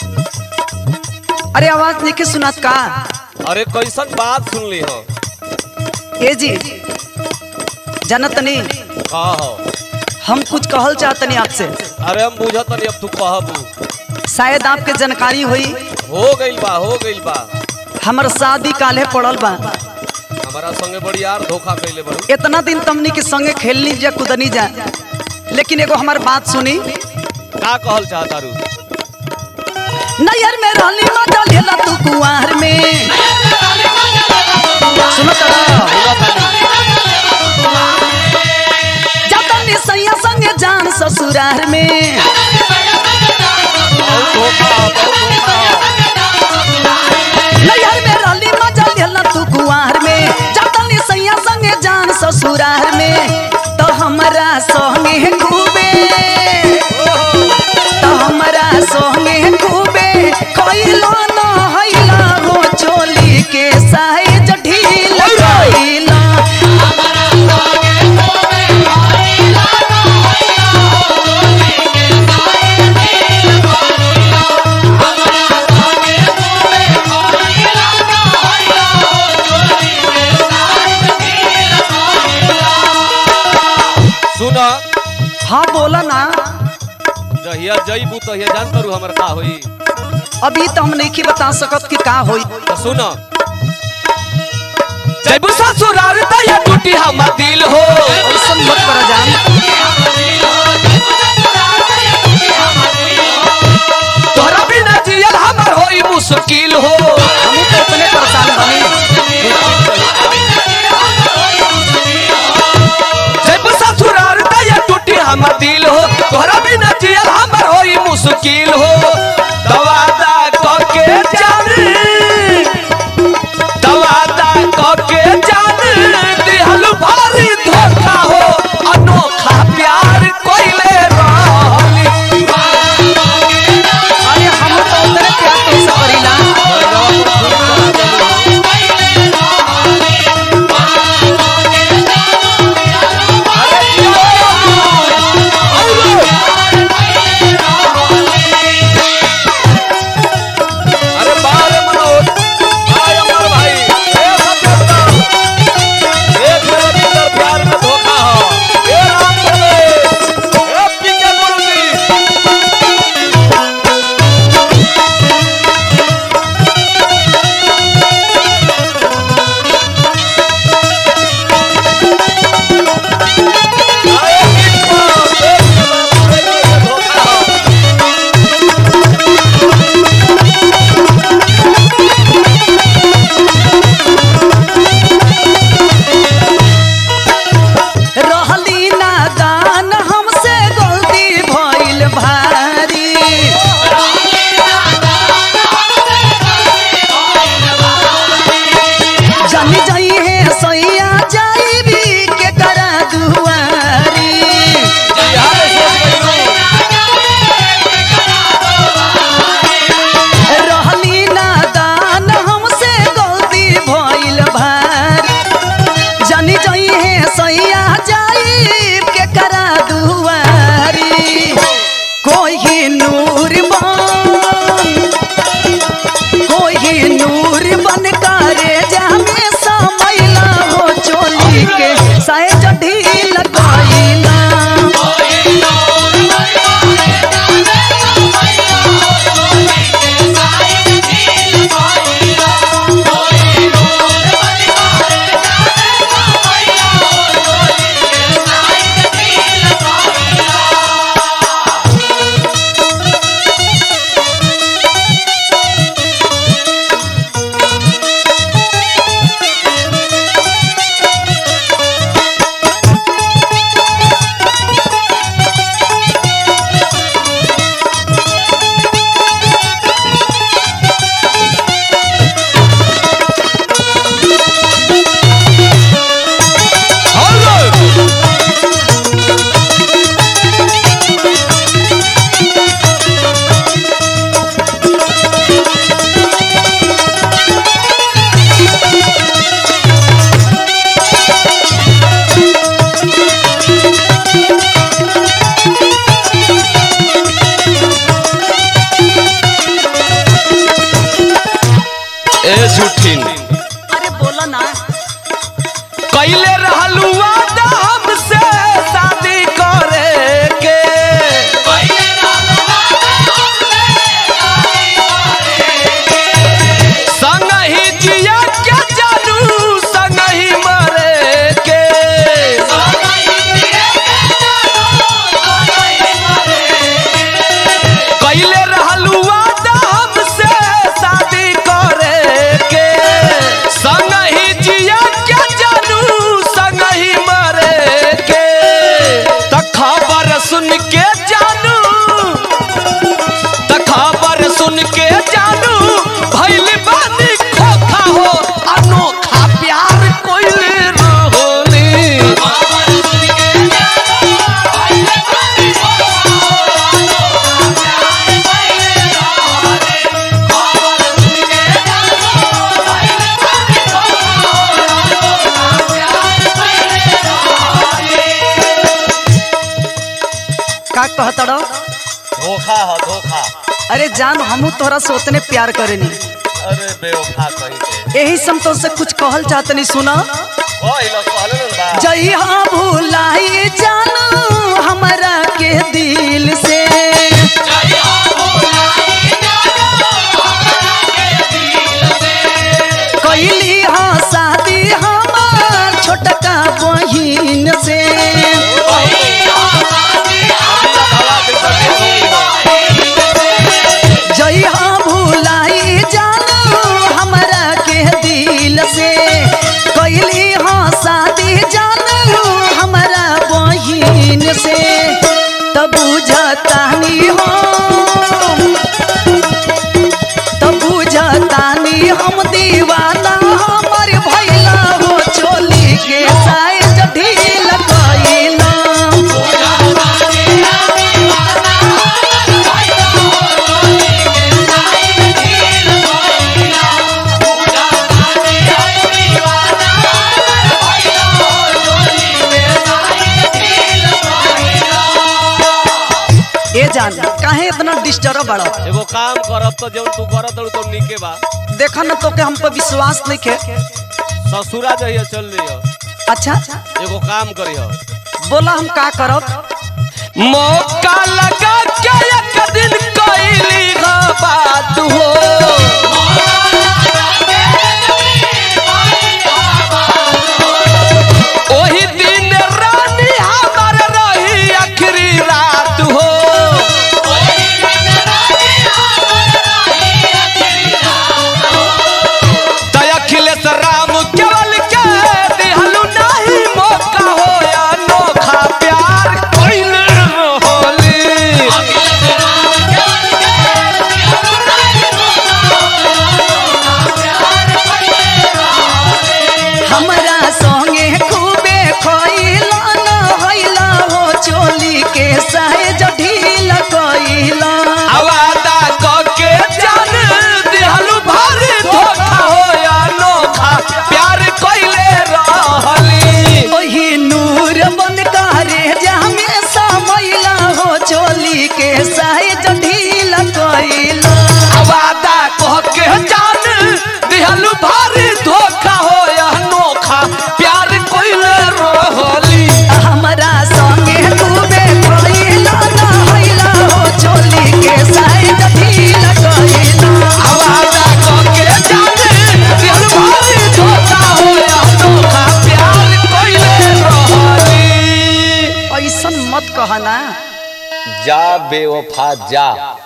अरे आवाज नहीं सुनात का? अरे कैसन बात सुन ली हो? ए जी जानत नहीं का हो? हम कुछ कहल चाहतनी आपसे। अरे हम बुझत नहीं, अब तू कहबू। शायद आपके जानकारी हुई। हो गइल बा। हमर शादी काले पड़ल बा। हमारा संगे बड़ी यार धोखा कैले बड़ू। इतना दिन तमनी के संगे खेलनी जा कूदनी जा, लेकिन एगो हमार बात सुनी। का कहल चाहता रू? नैयर में रहली मजा लेला तू कुआर में। सुनो जतनी सैया संगे जान ससुरार में। नैयर में रहली मजा लेला तू कुआर में, जतनी सैया संगे जान ससुरार में। तो हमरा संगे खूबे, तो हमरा संगे खूबे कइलो न हइला हो चोली के साइज ढील कइला। हमरा संगे खूबे कइलो न हइला हो चोली के साइज ढील कइला। हमरा संगे खूबे कइलो न हइला हो चोली के साइज ढील कइला। सुना। हाँ बोला ना। जहिया जईबू तहिया जान करू हमर का होई। अभी तो हम नहीं बता सकत कि का होई। तो सुना, जईबू ससुराल तहिया टूटी हमर दिल हो। ऐसा मत कर जान। तोहरा बिना जियल हमर होई मुश्किल हो। हम तो इतने परेशान बनी। जईबू ससुराल तहिया टूटी हमर दिल हो। तोहरा बिना जियल हमर होई मुश्किल हो। दवादा कके जाने, दवादा कके जाने दिहल भारी धोखा हो। अनोखा प्यार कोइले रहली। ए झूठिन अरे बोला ना। कैले रहलू वादा हमसे शादी करे के संग ही जिया के जानू संग ही मरे के कैले रहलू वादा हमसे शादी करे के संग ही जिया के जानू संग ही मरे के त खबर सुन के जानू त खबर सुन के जानू भइल बानी खोखा हो अनोखा प्यार कोइले रहोनी का कहत रहो? धोखा है धोखा। अरे जान हमू तोहरा से उतने प्यार करेनी, अरे बेवफा कहीं के यही सम तो से कुछ कहल चाहतनी सुना। ओए लो कहले न बा जइहा भुलाई जानू हमरा के दिल से, कैली हाँ शादी हमार छोटका बहिन से। जइहा भुलाई जानू हमरा के दिल से, कैली हाँ शादी जानू हमरा बहिन से। तब बुझतानी हो तब बुझतानी हम दीवाना हमर भैला हो चोली के साइज ढील कइला। ए जान काहे इतना डिस्टर्ब बड़ा? एगो काम करब तो जब तू करत हड़ू तो नीके बा। देखा न तो के हम पे विश्वास नहीं के। ससुरा जइया चल लियो। अच्छा एगो काम करियो। बोला हम का करब? मौका लगा के एक दिन कैली बात हो ओही दिन रानी हमार रही आखिरी रात हो त अखिलेश राम केवल के दिहलू नहीं मौका हो अनोखा प्यार कइले रहली। हमरा संगे खूबे खइला न होइला हो चोली के साइज ढील कइला। वादा के जान दिहलू भारी धोखा हो अनोखा प्यार कइले रहली। ओही नूर बन करे जामे समैला हो चोली के साइज ढील कइला। वादा के जान दिहलू भारी धोखा हो अनोखा प्यार कइले रहली। हमरा संगे खूबे खइला न होइला हो चोली के साइज ढील कइला। वादा के जान दिहलू भारी धोखा हो अनोखा प्यार कइले रहली। ऐसन मत कहना। जा बेवफा जा।